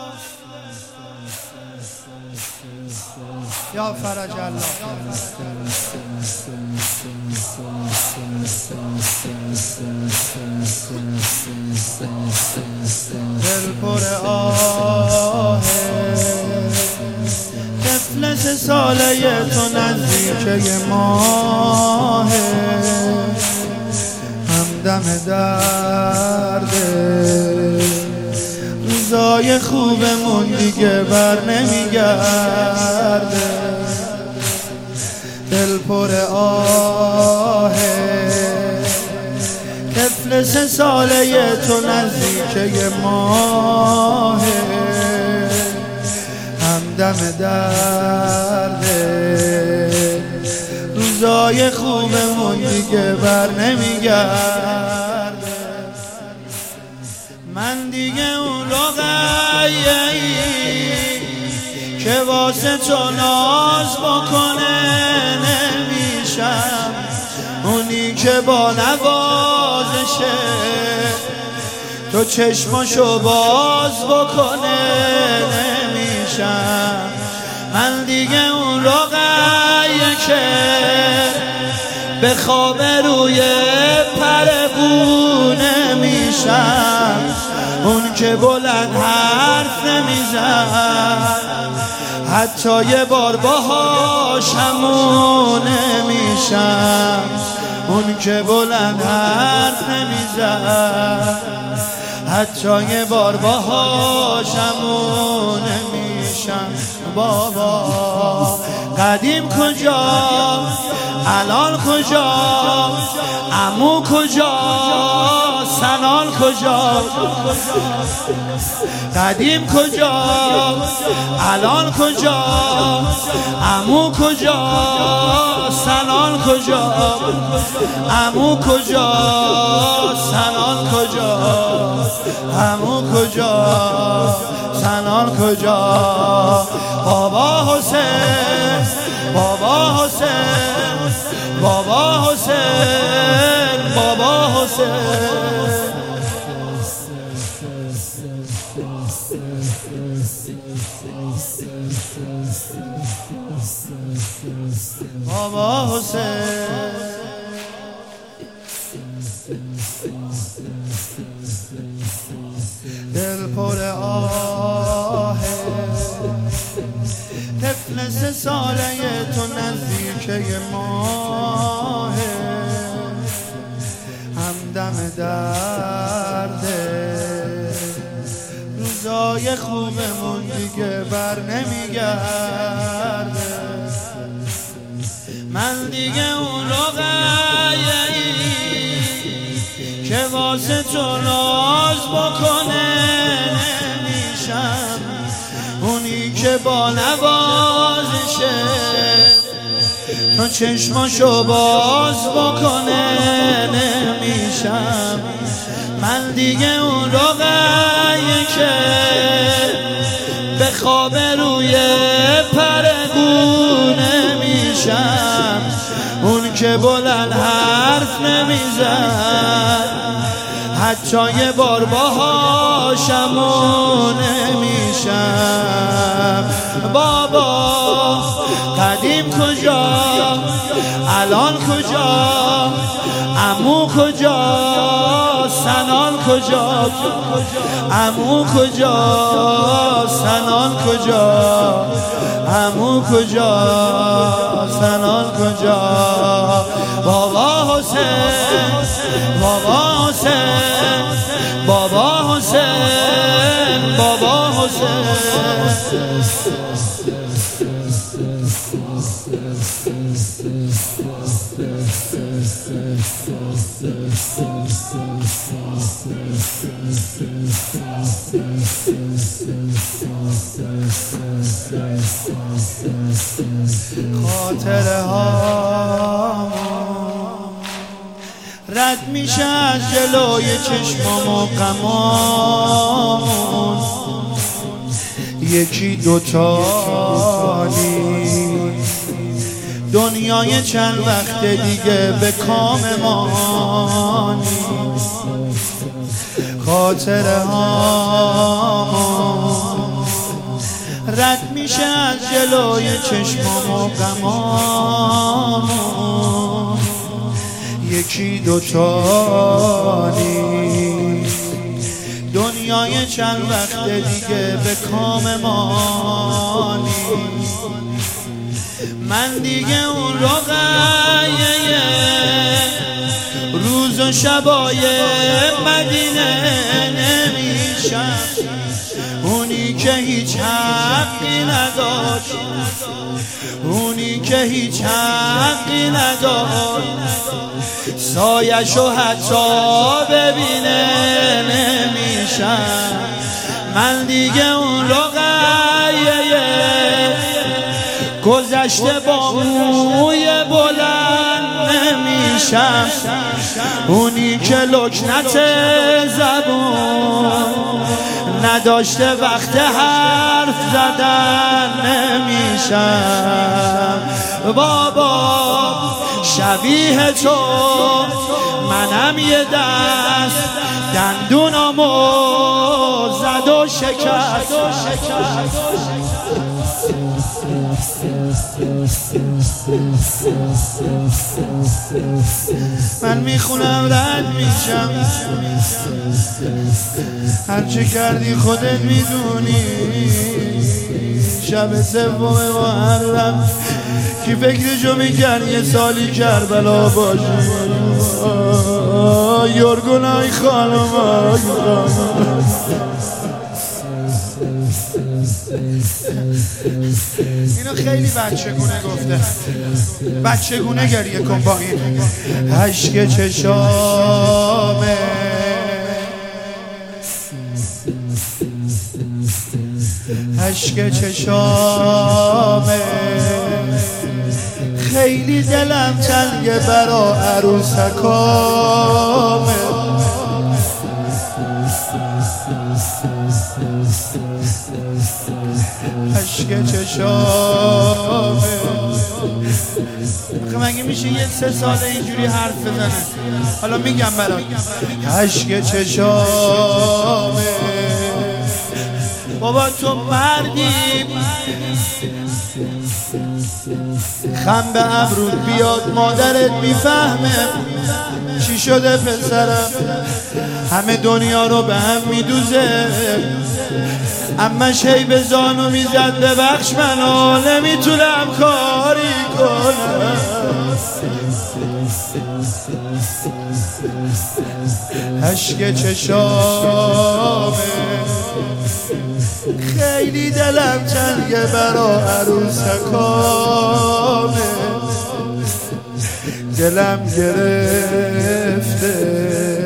یا فرج الله. دل پر آه طفل 3 ساله تو نزدیک ماه، همدم درده روزای خوبمون دیگه بر نمیگرده. دل پر آه طفل 3 ساله تو نزدیک ماه، همدم درده روزای خوبمون دیگه بر نمیگرده. من دیگه اون رقیه‌ای که واسه تو ناز بکنه نمیشم، اونی که با نوازشه تو چشماشو باز بکنه نمیشم. من دیگه اون رقیه که به خواب روی پرگونه میشم، اون که بلند حرف نمیزن حتی یه بار باهاش همونه میشم، اون که بلند حرف نمیزن حتی یه بار باهاش همونه میشم. بابا قدیم کجا الان کجا، عمو کجا سنان کجا، قدیم کجا الان کجا، عمو کجا سنان کجا، عمو کجا سنان کجا، عمو کجا سنان کجا. بابا حسین بابا حسین بابا حسین بابا حسین. بابا حسین دل پر آه طفل 3 ساله تو نزدیک ماه، همدم درده روزای خوبمون دیگه بر نمیگرده. من دیگه اون رقیه‌ای که واسه تو ناز بکنه نمیشم، اونی که با نوازشه تو چشماشو باز بکنه نمیشم. من دیگه اون رقیه که به خواب روی پرگونه میشم، اون که بلند حرف نمیزن حتی یه بار باهاشمون نمیشم. بابا قدیم کجا الان کجا، عمو کجا سنان کجا، عمو کجا سنان کجا، عمو کجا سنان کجا. بابا حسین بابا حسین بابا حسین بابا حسین. خاطره ها رد میشه از جلوی چشمام و غمامون، یکی دوتا نیست دنیای چند وقت دیگه به کام ما نیست. خاطره ها رد میشه از جلوی چشمام و غمامون، یکی دوتا نیست. دنیای چند وقت دیگه به کام ما نیست. من دیگه اون رقیه روز و شبای مدینه نمیشم، اونی که هیچ حقی نداشت، اونی که هیچ حقی نداشت، سایشو حتی ببینه نمیشم. من دیگه اون رقیه گذشته با موی بلند نمیشم، اونی که لکنت زبون نداشته وقت حرف زدن نمیشم. بابا شبیه تو منم یه دست دندونامو زد و شکست. من میخونم رد میشم، هرچه کردی خودت میدونی. شب سوم محرم کی فکرشو میکرد یه سالی کربلا باشه. یارگونای خانم اینو خیلی بچگونه گفته، بچگونه گریه کن با این اشک چشامه. اشک چشامه خیلی دلم تنگه برا عروسکامه. اشک چشامه مگه میشه یه 3 ساله اینجوری حرف بزنه؟ حالا میگم برات. اشک چشامه بابا تو مردی، خم به ابرود بیاد مادرت میفهمه چی شده پسرم. همه دنیا رو به هم میدوزه، امش هی به زانو میزد ببخش منو نمیتونم کاری کنم. اشک چشامه خیلی دلم تنگه برا عروسکامه. دلم گرفته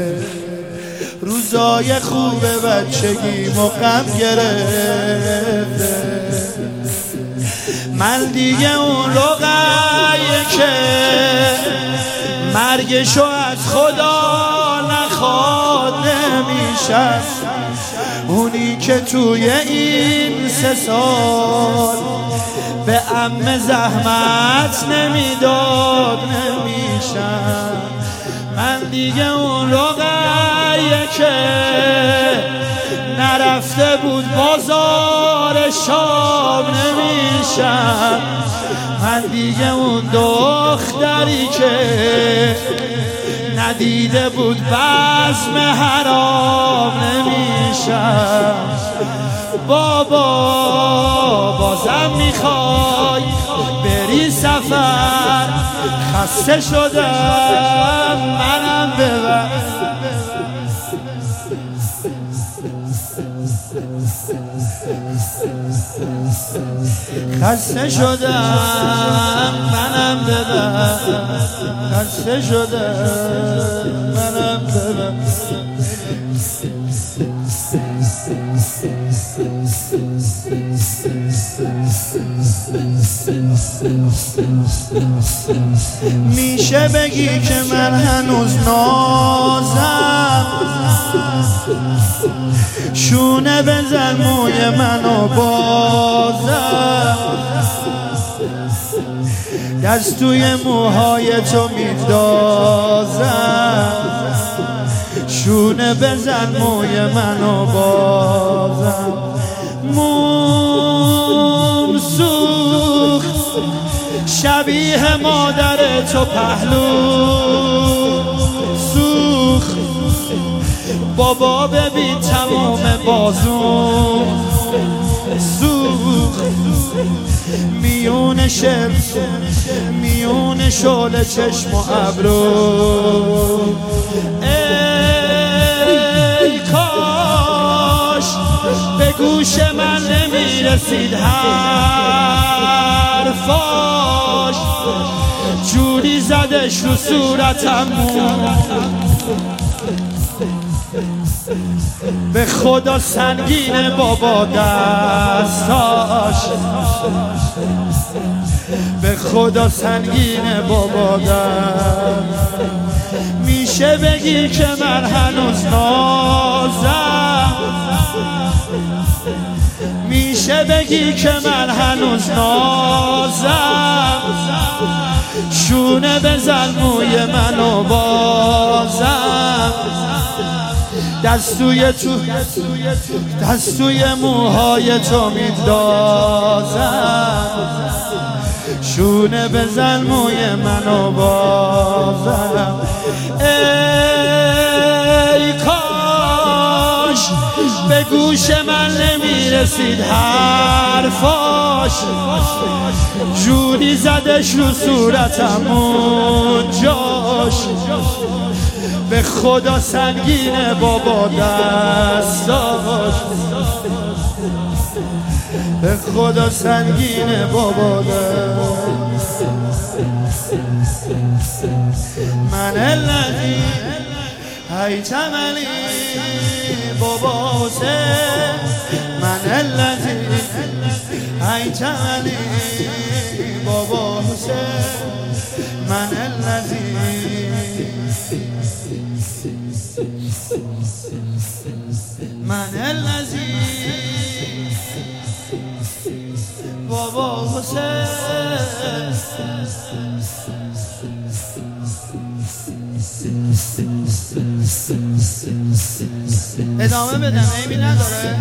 روزای خوب بچگی غم گرفته. من دیگه اون رقیه که مرگشو از خدا نخواد نمیشم، اونی که توی این 3 سال به عمه زحمت نمیداد نمیشم. من دیگه اون رقیه که نرفته بود بازار شام نمیشم. من دیگه اون دختری که ندیده بود بزم حرام نمیشم. بابا بازم میخوای بری سفر، خسته شدم منم ببر. خسته شدم منم ببر، خسته شدم منم ببر. میشه بگی که من هنوز نازم، شونه بزن موی منو بازم، دست توی موهای تو میدازم، شونه بزن موی منو بازم. شبیه مادر تو پهلو سوخ. بابا ببین تمام بازو سوخ. میون شعله چشم و ابرو. ای کاش به گوش من نمیرسید حرفاش، جوری زدش رو صورتم به خدا سنگینه بابا دستاش، به خدا سنگینه بابا دست. میشه بگی که من هنوز نازم، میشه بگی که من هنوز نازم، شونه بزن موی منو بازم، دستوی موهای تو میندازم، شونه بزن موی منو بازم. ای کاش به گوش من نمیرسید حرفاش، جوری زدش رو صورتم اونجاش، به خدا سنگینه بابا دستاش، به خدا سنگینه بابا دست. من الذی هیتمنی بابا حسین، من الذی هیتمنی بابا حسین، من الذی بابا حسین. ادامه بدم عیبی نداره.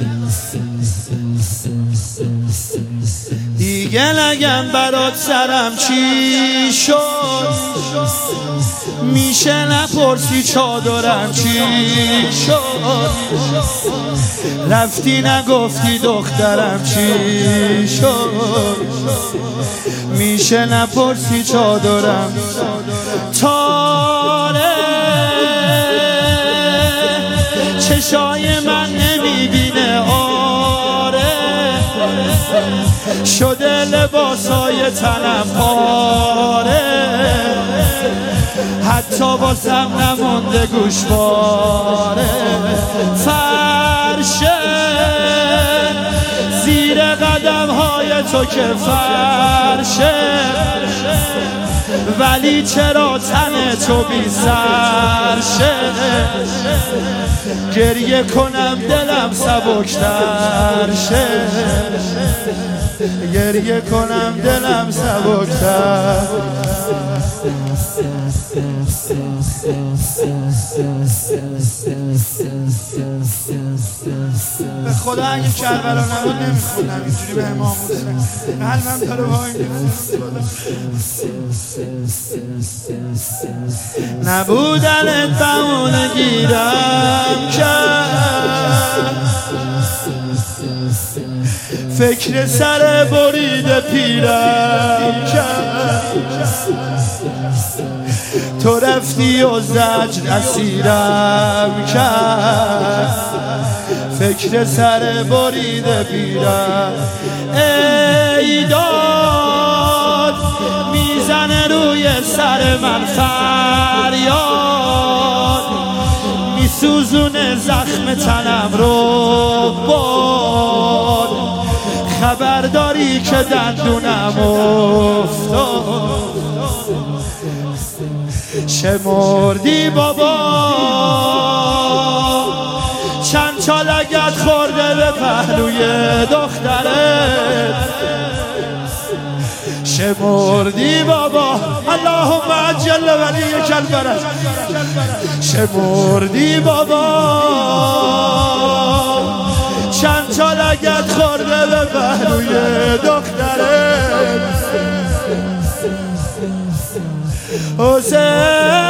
دیگه نگم برات سرم چی شد، میشه نپرسی چادرم چی شد، رفتی نگفتی دخترم چی شد، میشه نپرسی چادرم تاره. چشای من نمیبینه آره، شده لباسای تنم پاره، حتی واسم نمونده گوشواره. فرشه زیر قدم های تو که فرشه، ولی چرا تن تو بی سرشه، گریه کنم دلم سبکتر شه، گریه کنم دلم سبکتر. به خدا اگه کربلا نبود نمیخونم اینجوری به امام حسین، قلبم داره وای میفته. نبودنت بهونه گیرم کرد، فکر سر برید پیرم کرد، تو رفتی و زجر اسیرم کرد، فکر سر برید پیرم. ای داد میزنه روی سر من فریاد، میسوزونه زخم تنم رو باد، خبرداری که دندونم افتاد. شمردی بابا چند تا لگد خورده به پهلوی دخترت، شمردی بابا اللهم عجل ولیک الفرج، شمردی بابا چند شالگت خورده به پهلوی دختره حسین